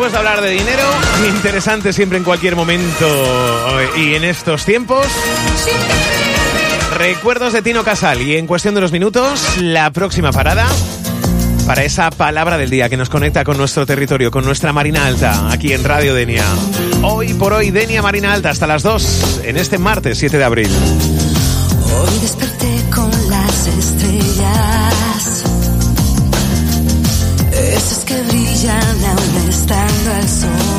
Después de hablar de dinero, interesante siempre en cualquier momento y en estos tiempos. Recuerdos de Tino Casal y en cuestión de unos minutos, la próxima parada para esa palabra del día que nos conecta con nuestro territorio, con nuestra Marina Alta, aquí en Radio Denia. Hoy por hoy, Denia Marina Alta, hasta las 2, en este martes 7 de abril. Hoy desperté con las estrellas, esas que brillan aún estando al sol.